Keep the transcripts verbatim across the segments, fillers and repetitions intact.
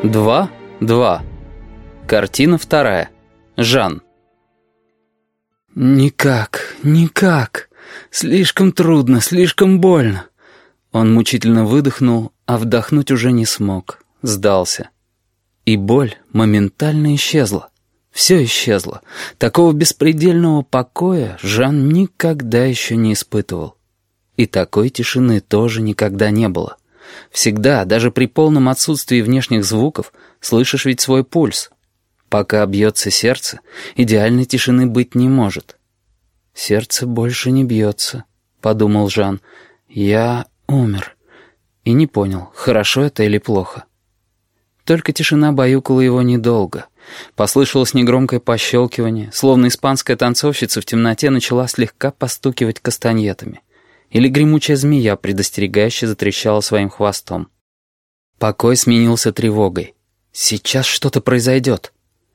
Два, два. Картина вторая. Жан. «Никак, никак. Слишком трудно, слишком больно». Он мучительно выдохнул, а вдохнуть уже не смог. Сдался. И боль моментально исчезла. Все исчезло. Такого беспредельного покоя Жан никогда еще не испытывал. И такой тишины тоже никогда не было. Всегда, даже при полном отсутствии внешних звуков, слышишь ведь свой пульс. Пока бьется сердце, идеальной тишины быть не может. «Сердце больше не бьется», — подумал Жан. «Я умер». И не понял, хорошо это или плохо. Только тишина баюкала его недолго. Послышалось негромкое пощелкивание, словно испанская танцовщица в темноте начала слегка постукивать кастаньетами. Или гремучая змея предостерегающе затрещала своим хвостом. Покой сменился тревогой. Сейчас что-то произойдет.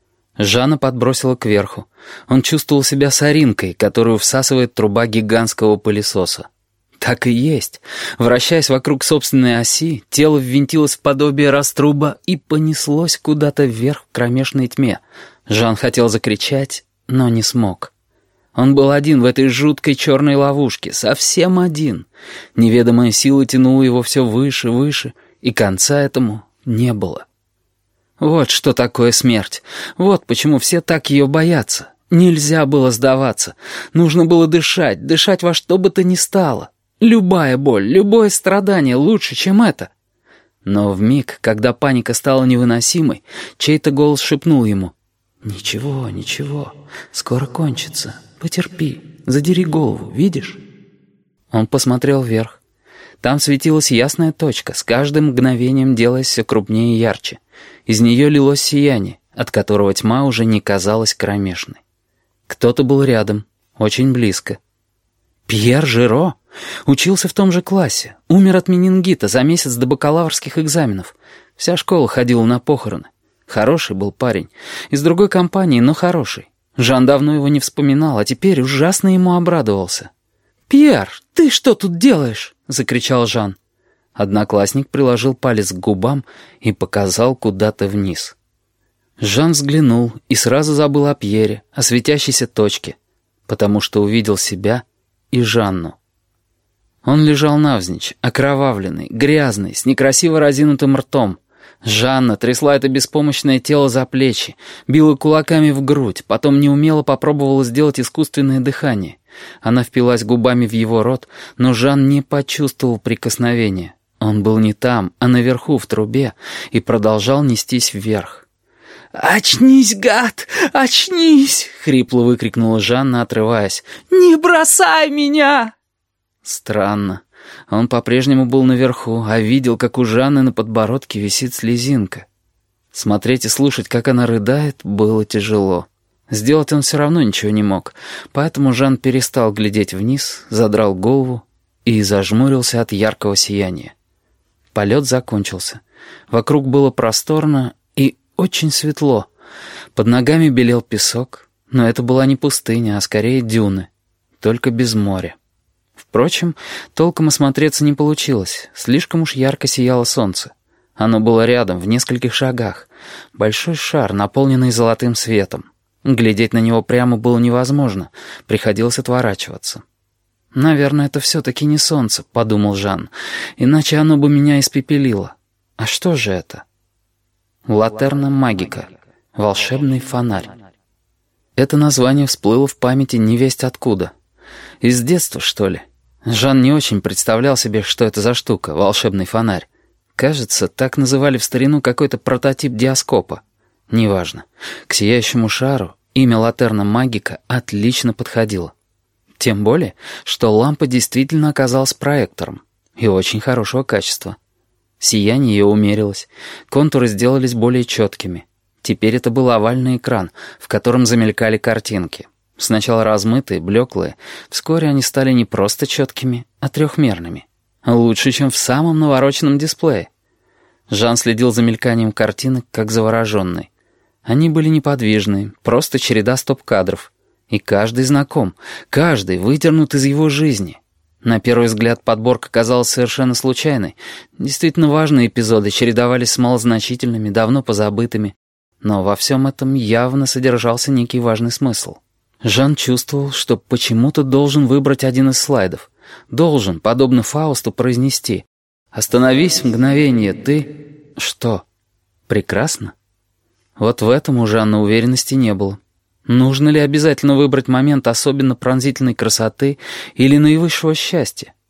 Жана подбросило кверху. Он чувствовал себя соринкой, которую всасывает труба гигантского пылесоса. Так и есть. Вращаясь вокруг собственной оси, тело ввинтилось в подобие раструба и понеслось куда-то вверх в кромешной тьме. Жан хотел закричать, но не смог. Он был один в этой жуткой черной ловушке, совсем один. Неведомая сила тянула его все выше, выше, и конца этому не было. Вот что такое смерть. Вот почему все так ее боятся. Нельзя было сдаваться. Нужно было дышать, дышать во что бы то ни стало. Любая боль, любое страдание лучше, чем это. Но вмиг, когда паника стала невыносимой, чей-то голос шепнул ему: «Ничего, ничего, скоро кончится. Потерпи, задери голову, видишь?» Он посмотрел вверх. Там светилась ясная точка, с каждым мгновением делаясь все крупнее и ярче. Из нее лилось сияние, от которого тьма уже не казалась кромешной. Кто-то был рядом, очень близко. Пьер Жиро учился в том же классе, умер от менингита за месяц до бакалаврских экзаменов. Вся школа ходила на похороны. Хороший был парень, из другой компании, но хороший. Жан давно его не вспоминал, а теперь ужасно ему обрадовался. «Пьер, ты что тут делаешь?» — закричал Жан. Одноклассник приложил палец к губам и показал куда-то вниз. Жан взглянул и сразу забыл о Пьере, о светящейся точке, потому что увидел себя и Жанну. Он лежал навзничь, окровавленный, грязный, с некрасиво разинутым ртом. Жанна трясла это беспомощное тело за плечи, била кулаками в грудь, потом неумело попробовала сделать искусственное дыхание. Она впилась губами в его рот, но Жан не почувствовал прикосновения. Он был не там, а наверху в трубе, и продолжал нестись вверх. «Очнись, гад! Очнись!» — хрипло выкрикнула Жанна, отрываясь. «Не бросай меня!» Странно. Он по-прежнему был наверху, а видел, как у Жанны на подбородке висит слезинка. Смотреть и слушать, как она рыдает, было тяжело. Сделать он все равно ничего не мог, поэтому Жан перестал глядеть вниз, задрал голову и зажмурился от яркого сияния. Полет закончился. Вокруг было просторно и очень светло. Под ногами белел песок, но это была не пустыня, а скорее дюны, только без моря. Впрочем, толком осмотреться не получилось, слишком уж ярко сияло солнце. Оно было рядом, в нескольких шагах. Большой шар, наполненный золотым светом. Глядеть на него прямо было невозможно, приходилось отворачиваться. «Наверное, это все-таки не солнце», — подумал Жан, «иначе оно бы меня испепелило. А что же это?» «Латерна магика», волшебный фонарь. Это название всплыло в памяти невесть откуда. Из детства, что ли? Жан не очень представлял себе, что это за штука, волшебный фонарь. Кажется, так называли в старину какой-то прототип диаскопа. Неважно. К сияющему шару имя Латерна магика отлично подходило. Тем более, что лампа действительно оказалась проектором. И очень хорошего качества. Сияние ее умерилось. Контуры сделались более четкими. Теперь это был овальный экран, в котором замелькали картинки. Сначала размытые, блеклые. Вскоре они стали не просто четкими, а трехмерными. Лучше, чем в самом навороченном дисплее. Жан следил за мельканием картинок, как завороженный. Они были неподвижные, просто череда стоп-кадров. И каждый знаком, каждый выдернут из его жизни. На первый взгляд подборка казалась совершенно случайной. Действительно важные эпизоды чередовались с малозначительными, давно позабытыми. Но во всем этом явно содержался некий важный смысл. Жан чувствовал, что почему-то должен выбрать один из слайдов. Должен, подобно Фаусту, произнести: «Остановись мгновение, ты...» Что? Прекрасно? Вот в этом у Жанны уверенности не было. Нужно ли обязательно выбрать момент особенно пронзительной красоты или наивысшего счастья?